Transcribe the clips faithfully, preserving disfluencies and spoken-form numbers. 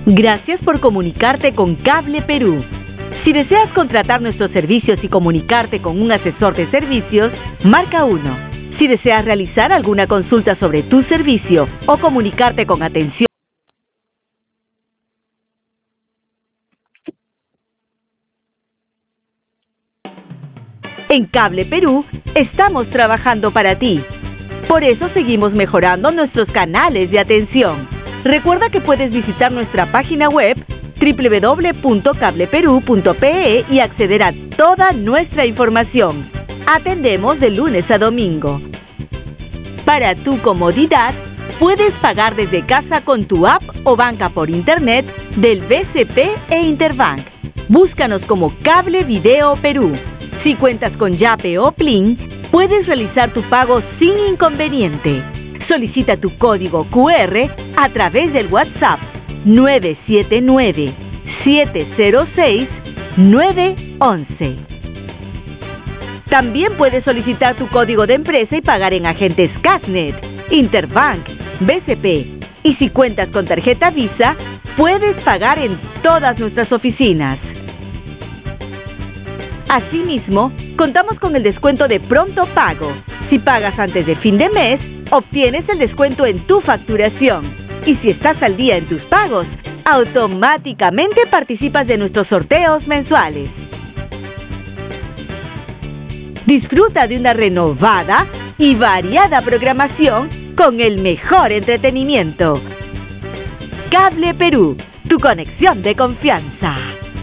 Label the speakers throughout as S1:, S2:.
S1: Gracias por comunicarte con Cable Perú. Si deseas contratar nuestros servicios y comunicarte con un asesor de servicios, marca uno. Si deseas realizar alguna consulta sobre tu servicio o comunicarte con atención, en Cable Perú estamos trabajando para ti. Por eso seguimos mejorando nuestros canales de atención. Recuerda que puedes visitar nuestra página web doble u doble u doble u punto cable perú punto pe e y acceder a toda nuestra información. Atendemos de lunes a domingo. Para tu comodidad, puedes pagar desde casa con tu app o banca por internet del B C P e Interbank. Búscanos como Cable Video Perú. Si cuentas con Yape o Plin, puedes realizar tu pago sin inconveniente. Solicita tu código cu erre a través del WhatsApp nueve siete nueve, siete cero seis, nueve once. También puedes solicitar tu código de empresa y pagar en agentes Casnet, Interbank, B C P. Y si cuentas con tarjeta Visa, puedes pagar en todas nuestras oficinas. Asimismo, contamos con el descuento de pronto pago. Si pagas antes de fin de mes, obtienes el descuento en tu facturación. Y si estás al día en tus pagos, automáticamente participas de nuestros sorteos mensuales. Disfruta de una renovada y variada programación con el mejor entretenimiento. Cable Perú, tu conexión de confianza.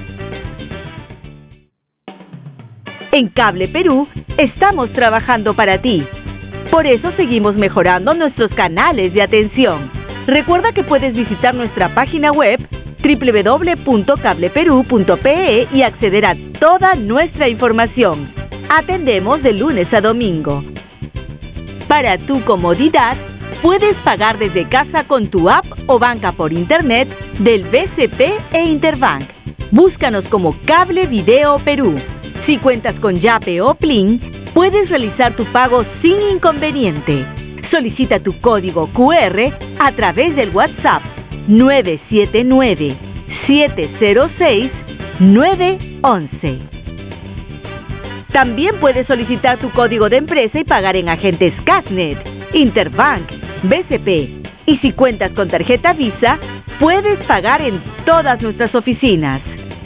S1: En Cable Perú estamos trabajando para ti. Por eso seguimos mejorando nuestros canales de atención. Recuerda que puedes visitar nuestra página web doble u doble u doble u punto cable perú punto pe e y acceder a toda nuestra información. Atendemos de lunes a domingo. Para tu comodidad, puedes pagar desde casa con tu app o banca por internet del B C P e Interbank. Búscanos como Cable Video Perú. Si cuentas con Yape o Plin, puedes realizar tu pago sin inconveniente. Solicita tu código cu erre a través del WhatsApp nueve siete nueve, siete cero seis, nueve once. También puedes solicitar tu código de empresa y pagar en agentes Casnet, Interbank, B C P. Y si cuentas con tarjeta Visa, puedes pagar en todas nuestras oficinas.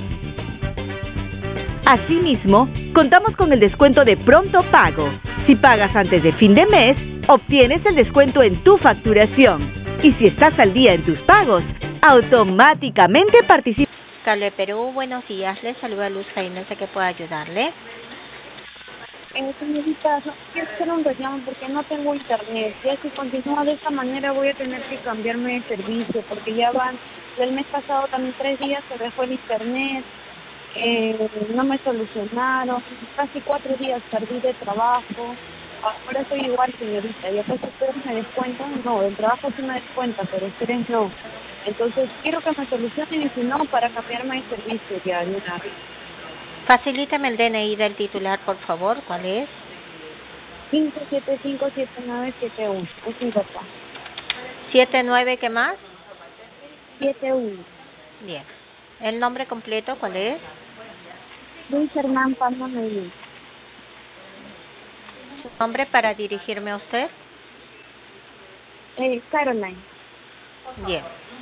S1: Asimismo, contamos con el descuento de pronto pago. Si pagas antes de fin de mes, obtienes el descuento en tu facturación. Y si estás al día en tus pagos, automáticamente participas.
S2: Cable Perú, buenos días. Les saluda Luz Jaime, no sé qué puedo ayudarle.
S3: Eh, señorita, no, quiero hacer un reclamo porque no tengo internet. Ya si continúa de esta manera voy a tener que cambiarme de servicio porque ya van, del mes pasado también tres días se dejó el internet, eh, no me solucionaron, casi cuatro días perdí de trabajo. Ahora estoy igual, señorita, y acaso ustedes me descuentan, no, el trabajo sí me descuenta, pero ustedes no. Entonces quiero que me solucionen y si no, para cambiarme de servicio ya de una vez.
S2: Facilítame el D N I del titular, por favor. ¿Cuál es?
S3: cinco siete cinco siete nueve siete uno. Es mi papá.
S2: ¿siete nueve qué más?
S3: siete uno.
S2: Bien. ¿El nombre completo cuál es?
S3: Luis Hernán Palma Medellín.
S2: ¿Su nombre para dirigirme a usted?
S3: Eh, Caroline.
S2: Bien.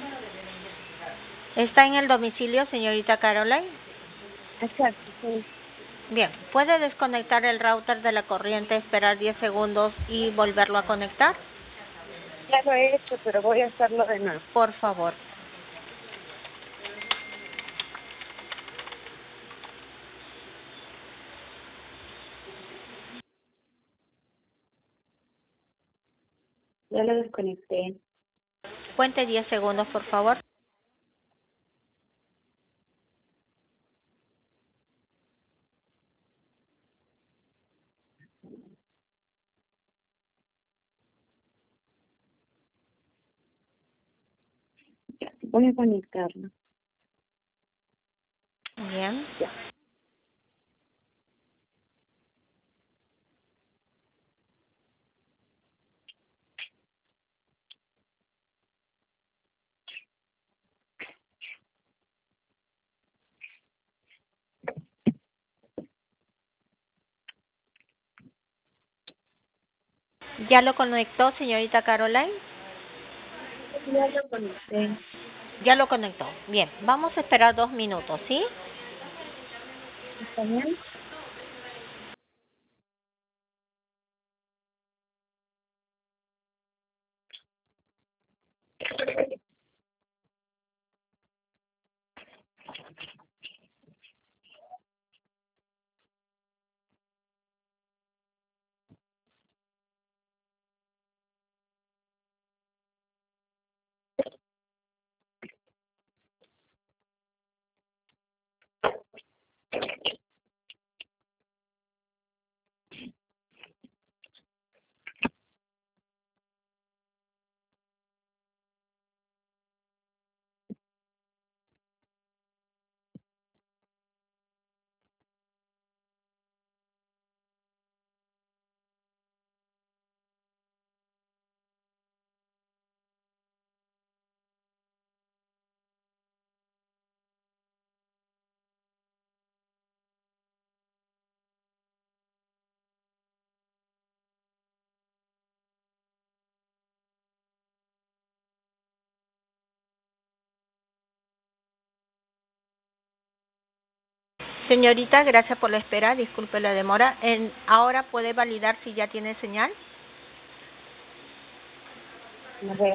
S2: ¿Está en el domicilio, señorita Caroline?
S3: Exacto, sí.
S2: Bien. ¿Puede desconectar el router de la corriente, esperar diez segundos y volverlo a conectar?
S3: Ya lo he hecho, pero voy a hacerlo de nuevo.
S2: Por favor.
S3: Ya lo desconecté.
S2: Cuente diez segundos, por favor.
S3: Ya, voy a conectarlo.
S2: Bien.
S3: Ya.
S2: ¿Ya lo conectó, señorita Caroline?
S3: Ya lo conecté.
S2: Ya lo conectó. Bien, vamos a esperar dos minutos, ¿sí?
S3: ¿Está bien?
S2: Señorita, gracias por la espera. Disculpe la demora. En, ¿Ahora puede validar si ya tiene señal?
S3: A ver.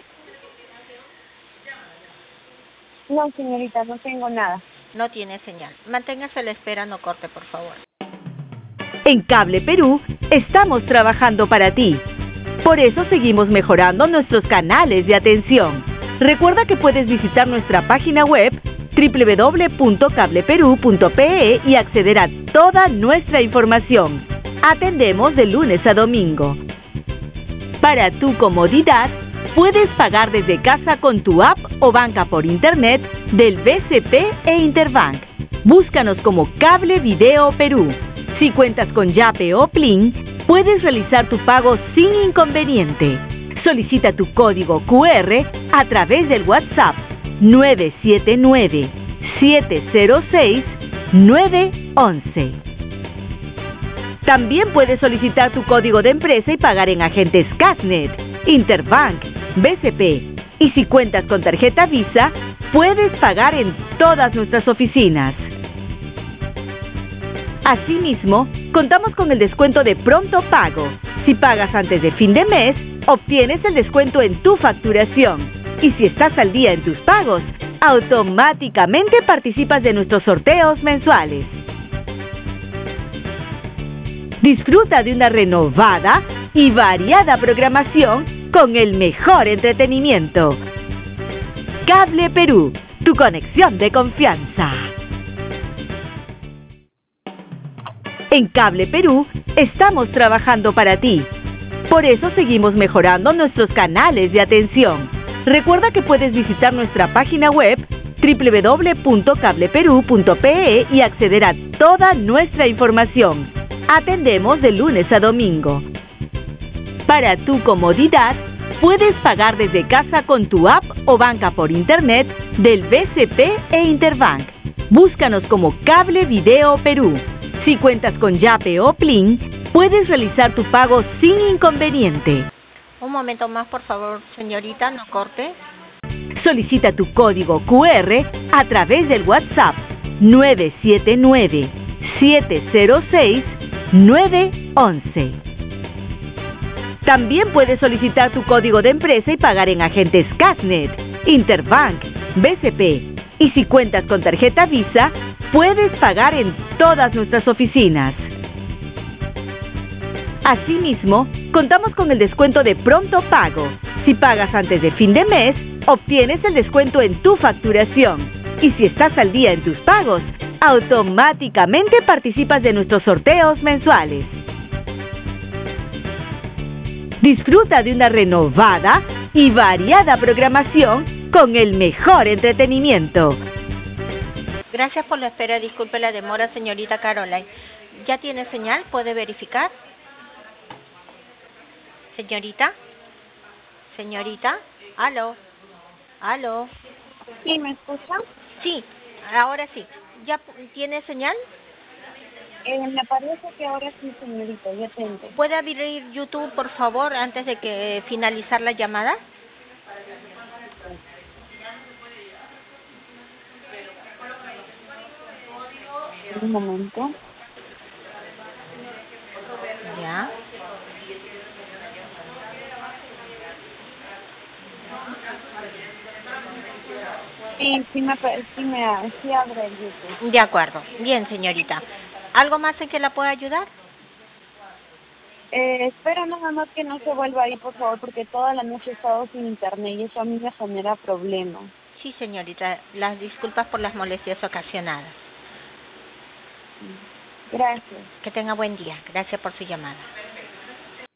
S3: No, señorita, no tengo nada.
S2: No tiene señal. Manténgase a la espera, no corte, por favor.
S1: En Cable Perú estamos trabajando para ti. Por eso seguimos mejorando nuestros canales de atención. Recuerda que puedes visitar nuestra página web doble u doble u doble u punto cable perú punto pe e y acceder a toda nuestra información. Atendemos de lunes a domingo. Para tu comodidad, puedes pagar desde casa con tu app o banca por internet del B C P e Interbank. Búscanos como Cable Video Perú. Si cuentas con Yape o Plin, puedes realizar tu pago sin inconveniente. Solicita tu código cu erre a través del WhatsApp nueve siete nueve, siete cero seis, nueve once. También puedes solicitar tu código de empresa y pagar en agentes Casnet, Interbank, B C P. Y si cuentas con tarjeta Visa, puedes pagar en todas nuestras oficinas. Asimismo, contamos con el descuento de pronto pago. Si pagas antes de fin de mes, obtienes el descuento en tu facturación. Y si estás al día en tus pagos, automáticamente participas de nuestros sorteos mensuales. Disfruta de una renovada y variada programación con el mejor entretenimiento. Cable Perú, tu conexión de confianza. En Cable Perú estamos trabajando para ti. Por eso seguimos mejorando nuestros canales de atención. Recuerda que puedes visitar nuestra página web doble u doble u doble u punto cable perú punto pe e y acceder a toda nuestra información. Atendemos de lunes a domingo. Para tu comodidad, puedes pagar desde casa con tu app o banca por internet del B C P e Interbank. Búscanos como Cable Video Perú. Si cuentas con Yape o Plin, puedes realizar tu pago sin inconveniente.
S2: Un momento más, por favor, señorita, no corte.
S1: Solicita tu código cu erre a través del WhatsApp nueve siete nueve, siete cero seis, nueve once. También puedes solicitar tu código de empresa y pagar en agentes Casnet, Interbank, B C P. Y si cuentas con tarjeta Visa, puedes pagar en todas nuestras oficinas. Asimismo, contamos con el descuento de pronto pago. Si pagas antes de fin de mes, obtienes el descuento en tu facturación. Y si estás al día en tus pagos, automáticamente participas de nuestros sorteos mensuales. Disfruta de una renovada y variada programación con el mejor entretenimiento.
S2: Gracias por la espera. Disculpe la demora, señorita Caroline. ¿Ya tiene señal? ¿Puede verificar? Señorita, señorita, aló, aló.
S3: ¿Sí me escucha?
S2: Sí, ahora sí. ¿Ya tiene señal?
S3: Eh, me parece que ahora sí, señorita, ya tengo.
S2: ¿Puede abrir YouTube, por favor, antes de que finalizar la llamada?
S3: Un momento.
S2: Ya.
S3: Sí, sí me, pa- sí me sí abre el YouTube.
S2: De acuerdo. Bien, señorita. ¿Algo más en que la pueda ayudar?
S3: Eh, espero nada más que no se vuelva ahí, por favor, porque toda la noche he estado sin internet y eso a mí me genera problemas.
S2: Sí, señorita. Las disculpas por las molestias ocasionadas.
S3: Gracias.
S2: Que tenga buen día. Gracias por su llamada.